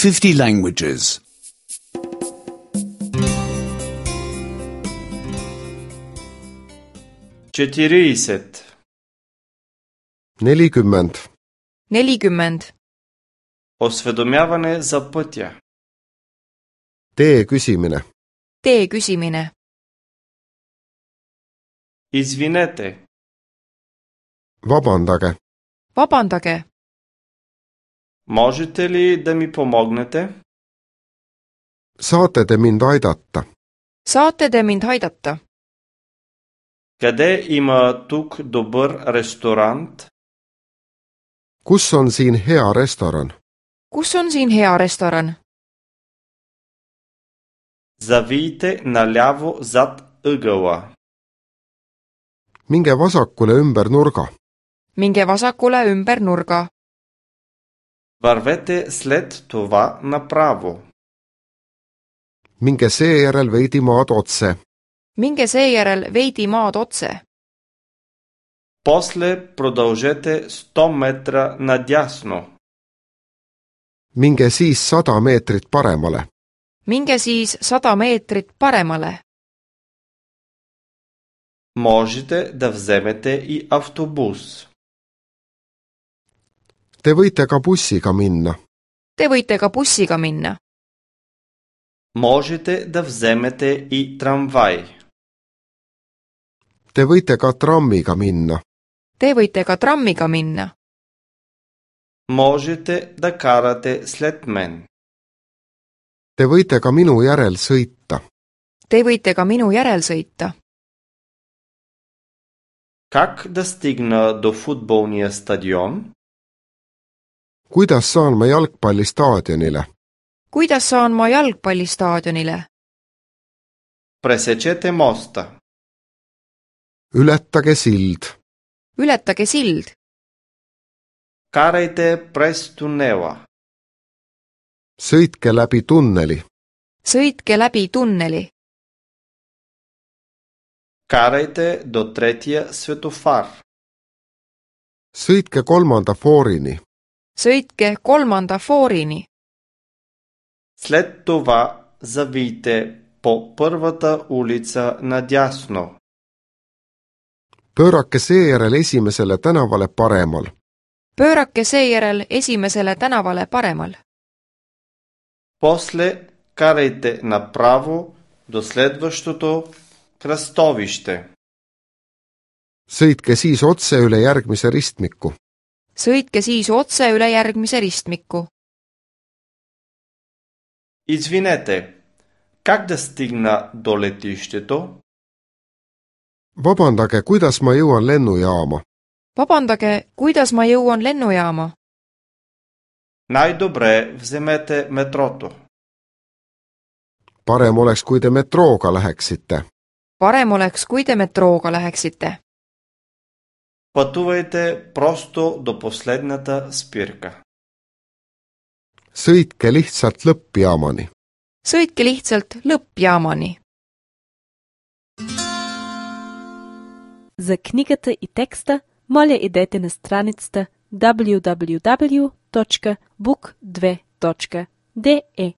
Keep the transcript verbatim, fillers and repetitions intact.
fifty languages. четиридесет, nelikümmend, nelikümmend, осведомяване за пътя, tee küsimine, tee küsimine, извинете, vabandage, vabandage, можете ли да ми помогнете? saate te mind aidata? saate te mind aidata? Къде има тук добър ресторант? Kus on siin hea restoran? Kus on siin hea restoran? Завийте наляво зад ъгъла. Minge vasakule ümber nurga. Minge vasakule ümber nurga. Вървете след това направо. Minge seejärel veidi maad otse. Minge seejärel veidi maad otse. После продължете сто метра надясно. Minge siis sada meetrit paremale. Minge siis sada meetrit paremale. Можете да вземете и автобус. Te võite ka bussiga minna. Te võite ka bussiga minna. Можете да вземете и трамвай. Te võite ka trammiga minna. Te võite ka trammiga minna. Можете да карате след мен. Te võite ka minu järel sõita. Te võite ka minu järel sõita. Как да стигна до футболния стадион? Kuidas saan ma jalgpallistaadionile? Kuidas saan ma jalgpallistaadionile? Пресечете моста. Ületage sild. Ületage sild. Карайте през тунела. Sõitke läbi tunneli. Sõitke läbi tunneli. Карайте до третия светофар. Sõitke kolmanda foorini. Sõitke kolmanda foorini. След това завийте по първата улица надясно. Pöörake seejärel esimesele tänavale paremal. Pöörake seejärel esimesele tänavale paremal. После карайте направо до следващото кръстовище. Sõitke siis otse üle järgmise ristmiku. Sõitke siis otse üle järgmise ristmiku. Извинете, как да стигна до летището? Vabandage, kuidas ma jõuan lennujaama? Vabandage, kuidas ma jõuan lennujaama? Най-добре вземете метрото. Parem oleks, kui te metrooga läheksite. Parem oleks, kui te metrooga läheksite. Пътувайте просто до последната спирка. Sõitke lihtsalt lõppjaamani. Sõitke lihtsalt lõppjaamani. За книгата и текста, моля идете на страницата даблю даблю даблю точка бук две точка де